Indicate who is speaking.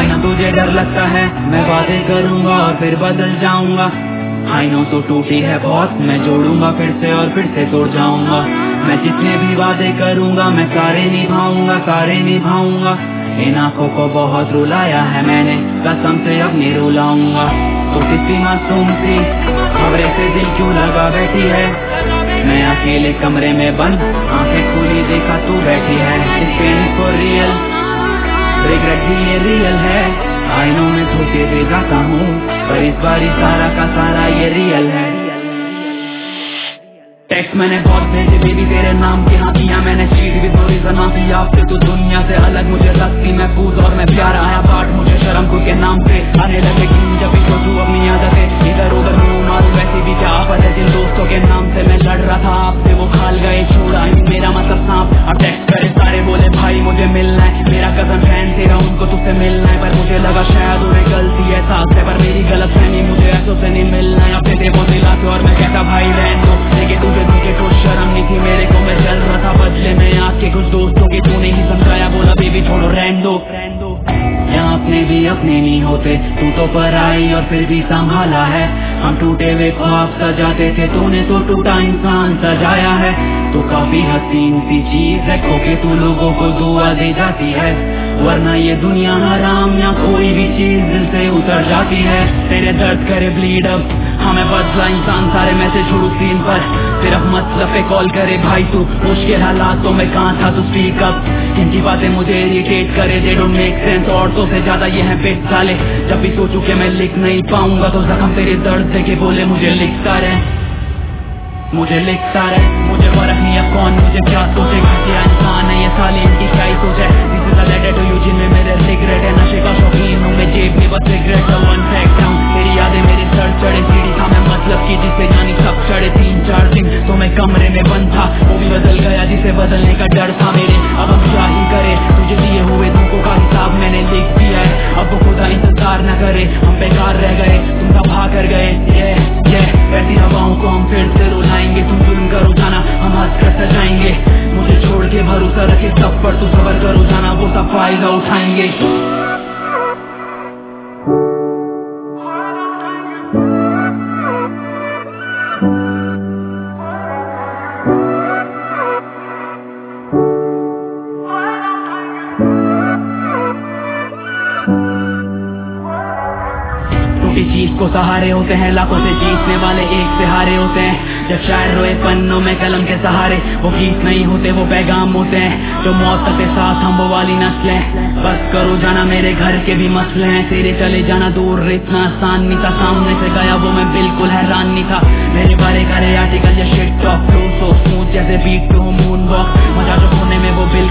Speaker 1: I know तुझे डर लगता है, मैं वादे करूंगा और फिर बदल जाऊंगा। आई नो तो टूटी है बहुत, मैं जोड़ूंगा फिर से और फिर से तोड़ जाऊंगा। मैं जितने भी वादे करूंगा मैं सारे निभाऊंगा, सारे निभाऊंगा। इन आंखों को बहुत रुलाया है मैंने, कसम से अब नहीं रुलाऊंगा। तो कितनी मासूम सी खबरें से दिल क्यों लगा बैठी है। मैं अकेले कमरे में बंद, आंखें खुली देखा तू बैठी है। इस पेन को रियल रिग्रेट भी ये रियल है। आई नो मैं धोखे दे जाता हूँ, पर इस बारी सारा का सारा ये रियल है। टेक्स्ट मैंने बहुत भेजे बेबी तेरे नाम के, हाँ किया मैंने चीट भी थोड़ी माफी आपसे। तू दुनिया से अलग मुझे लगती महफूज और मैं प्यार आया बाट मुझे शर्म खुद के नाम से आने लगे कि जब भी सोचूं अपनी आदतें इधर उधर मुँह मारूं। वैसे भी क्या आफत है जिन दोस्तों के नाम से मैं लड़ रहा था आपसे, वो खाल गए छोड़ा मेरा मतलब सांप। अब टेक्स्ट करे सारे बोले भाई मुझे मिलना है, मेरा कदम फैन तेरा उनको तुझसे मिलना है। पर मुझे लगा शायद उन्हें गलती है साथ से, पर मेरी गलत फहमी मुझे ऐसों से नहीं मिलना है। अपने थे वो दिला और मैं कहता भाई रहने दो, लेकिन तुझे कुछ शर्म नहीं थी मेरे को, मैं चल रहा था बदले में आके कुछ दोस्तों के, तूने ही समझाया बोला बेबी छोड़ो रहने दो। यहाँ अपने भी अपने नहीं होते, तू तो पराई और फिर भी संभाला है। हम टूटे हुए ख्वाब सजाते थे, तूने तो टूटा इंसान सजाया है। तू काफी हसीन सी चीज है, खो के तू लोगों को दुआ दे जाती है, वरना ये दुनिया हराम या कोई भी चीज दिल से उतर जाती है। तेरे दर्द करे ब्लीड अप, हमें बदला इंसान सारे मैसेज छोड़ू सीन पर, सिर्फ मतलब पे कॉल करे भाई तू। मुश्किल हालातों में कहाँ था तू, स्पीक अप। इनकी बातें मुझे इरिटेट करे, दे डोंट मेक सेंस। औरतों से ज्यादा ये है पेट साले, जब भी सोचूं कि मैं लिख नहीं पाऊंगा तो जख्म तेरे दर्द देके बोले मुझे लिखता रहे, मुझे लिखता रहे। मुझे फर्क नहीं अब कौन मुझे क्या सोचे, घटिया इंसान है ये साले इनकी क्या ही सोच है। This is a letter to you जिनमें मेरे रिग्रेट है, नशे का शौकीन हूँ मैं जेब में बस रिग्रेट का वन फैक्ट हूँ। तेरी यादें मेरे सर चढ़े, सीढ़ी था मैं मतलब की जिससे जानी सब चढ़े। 3-4 दिन तो मैं कमरे में बंद था, वो भी बदल गया जिसे बदलने का डर था मेरे। अब हम क्या ही करे, तुझे दिए हुए धोखों का हिसाब मैंने लिख दिया है। अब वो खुदा इंतजार न करे, हम बेकार रह गए, तुम तबाह कर गए। वैसी हवाओं को हम फिर से रुलाएंगे, तुम जुल्म करो जाना हम हंस कर सजाएंगे। मुझे छोड़ के भरोसा रखे सब पर, तू सबर करो जाना वो सब फायदा उठाएंगे। चीज को सहारे होते हैं, लाखों से जीतने वाले एक से हारे होते हैं। जब शायर रोए पन्नों में कलम के सहारे, वो गीत नहीं होते वो पैगाम होते हैं। जो मौत के साथ हम वो वाली नस्लें, बस करो जाना मेरे घर के भी मसले हैं। तेरे चले जाना दूर इतना आसान नहीं था, सामने से गया वो मैं बिल्कुल हैरान नहीं था। मेरे बारे करे आर्टिकल या shit talk, flow so smooth जैसे बीट टू मून वॉक। मजा जो होने में वो